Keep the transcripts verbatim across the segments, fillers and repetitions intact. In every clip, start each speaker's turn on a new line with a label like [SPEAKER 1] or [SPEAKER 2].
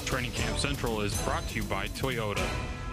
[SPEAKER 1] Training Camp Central is brought to you by Toyota.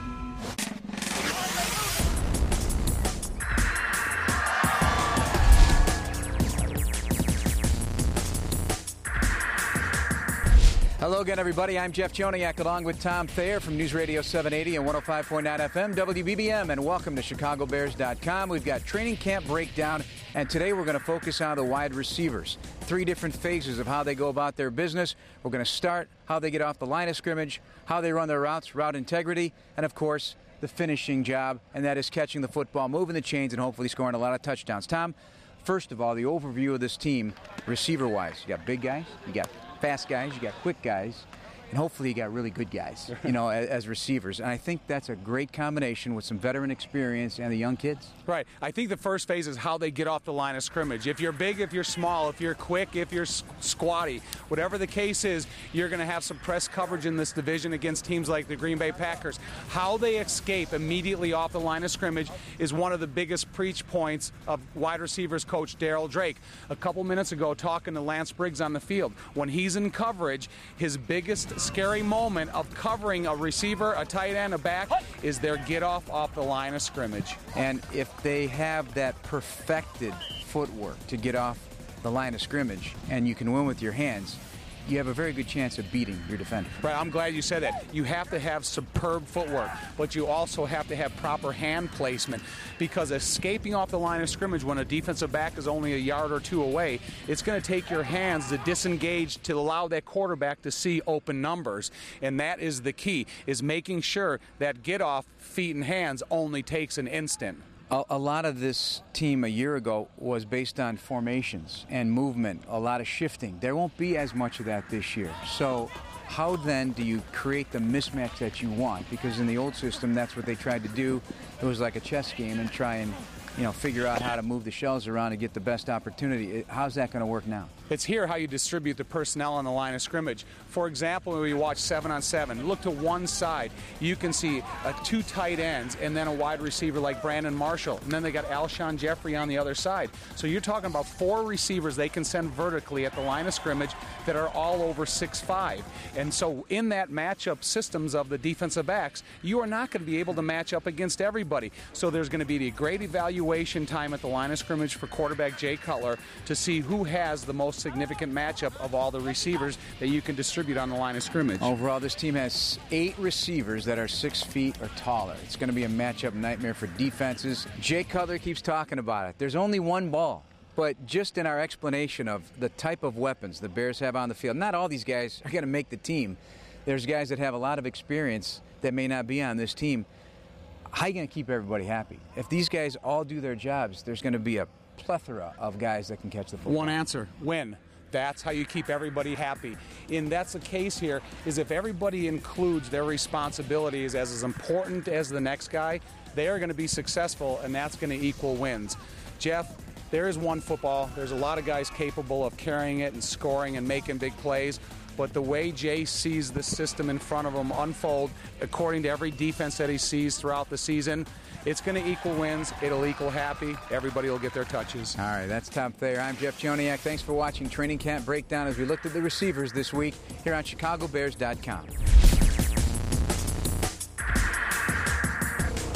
[SPEAKER 2] Hello again, everybody. I'm Jeff Joniak along with Tom Thayer from News Radio seven eighty and one oh five point nine F M W B B M, and welcome to Chicago Bears dot com. We've got training camp breakdown, and today we're going to focus on the wide receivers. Three different phases of how they go about their business. We're going to start how they get off the line of scrimmage, how they run their routes, route integrity, and of course, the finishing job, and that is catching the football, moving the chains, and hopefully scoring a lot of touchdowns. Tom, first of all, the overview of this team, receiver-wise. You got big guys, you got fast guys, you got quick guys, and hopefully you got really good guys, you know, as, as receivers. And I think that's a great combination with some veteran experience and the young kids.
[SPEAKER 3] Right. I think the first phase is how they get off the line of scrimmage. If you're big, if you're small, if you're quick, if you're squatty, whatever the case is, you're going to have some press coverage in this division against teams like the Green Bay Packers. How they escape immediately off the line of scrimmage is one of the biggest preach points of wide receivers coach Darryl Drake. A couple minutes ago, talking to Lance Briggs on the field, when he's in coverage, his biggest scary moment of covering a receiver, a tight end, a back, is their get off off the line of scrimmage.
[SPEAKER 2] And if they have that perfected footwork to get off the line of scrimmage and you can win with your hands, you have a very good chance of beating your defender.
[SPEAKER 3] Right, I'm glad you said that. You have to have superb footwork, but you also have to have proper hand placement, because escaping off the line of scrimmage when a defensive back is only a yard or two away, it's going to take your hands to disengage to allow that quarterback to see open numbers. And that is the key, is making sure that get off feet and hands only takes an instant.
[SPEAKER 2] A, a lot of this team a year ago was based on formations and movement, a lot of shifting. There won't be as much of that this year. So how then do you create the mismatch that you want? Because in the old system, that's what they tried to do. It was like a chess game and try and, you know, figure out how to move the shells around and get the best opportunity. How's that going to work now?
[SPEAKER 3] It's here how you distribute the personnel on the line of scrimmage. For example, when we watch seven on seven, look to one side, you can see uh, two tight ends and then a wide receiver like Brandon Marshall. And then they got Alshon Jeffrey on the other side. So you're talking about four receivers they can send vertically at the line of scrimmage that are all over six five. And so in that matchup systems of the defensive backs, you are not going to be able to match up against everybody. So there's going to be a great evaluation time at the line of scrimmage for quarterback Jay Cutler to see who has the most significant matchup of all the receivers that you can distribute on the line of scrimmage.
[SPEAKER 2] Overall, this team has eight receivers that are six feet or taller. It's going to be a matchup nightmare for defenses. Jay Cutler keeps talking about it. There's only one ball. But just in our explanation of the type of weapons the Bears have on the field, not all these guys are going to make the team. There's guys that have a lot of experience that may not be on this team. How are you going to keep everybody happy? If these guys all do their jobs, there's going to be a plethora of guys that can catch the football.
[SPEAKER 3] One answer, win. That's how you keep everybody happy. And that's the case here, is if everybody includes their responsibilities as as important as the next guy, they are going to be successful, and that's going to equal wins. Jeff, there is one football. There's a lot of guys capable of carrying it and scoring and making big plays. But the way Jay sees the system in front of him unfold, according to every defense that he sees throughout the season, it's going to equal wins. It'll equal happy. Everybody will get their touches.
[SPEAKER 2] All right, that's Tom Thayer. I'm Jeff Joniak. Thanks for watching Training Camp Breakdown as we looked at the receivers this week here on Chicago Bears dot com.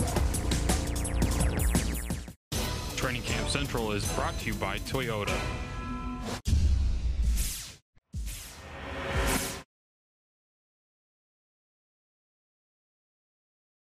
[SPEAKER 1] Training Camp Central is brought to you by Toyota.